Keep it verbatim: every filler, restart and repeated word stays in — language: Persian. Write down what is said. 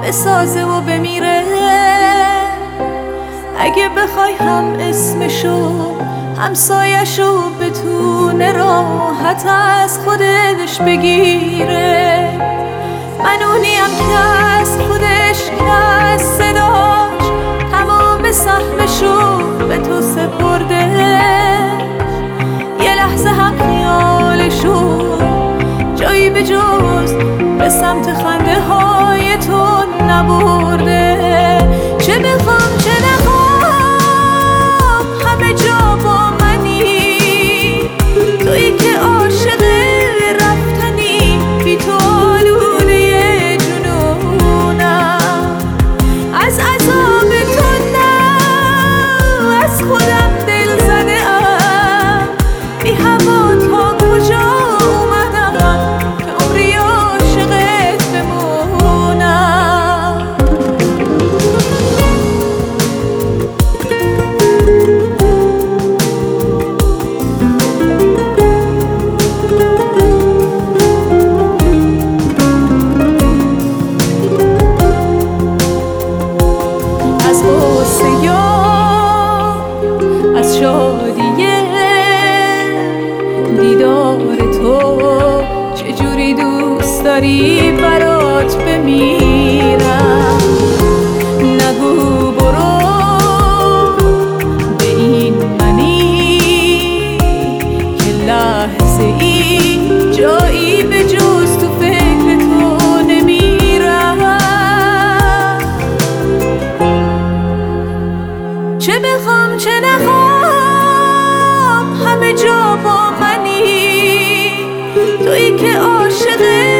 بسازه و بمیره. اگه بخوای هم اسمشو همسایشو بتونه راحت از خودش بگیره. من اونیم که از خودش که از صداش تمام سهمشو به تو سپرده. یه لحظه هم خیالشو جایی به جز به سمت خنده های تو نبرده. چه بخوام چه نخوام همه جا با منی، تویی که عاشق رفتنی، بی تو آلوده جنونم. از عذاب تو نه از خودم دل زده ام، بی هوا تا کجا اومدم که عمری عاشقت بمونم. از غصه یا از شادیه دیدار تو چجوری دوست داری برات بمیرم. نگو برو به این منی که لحظه ای جایی به جز تو فکر تو نمیرم. چه بخوام چه نخوام همه جا با منی، تویی که عاشق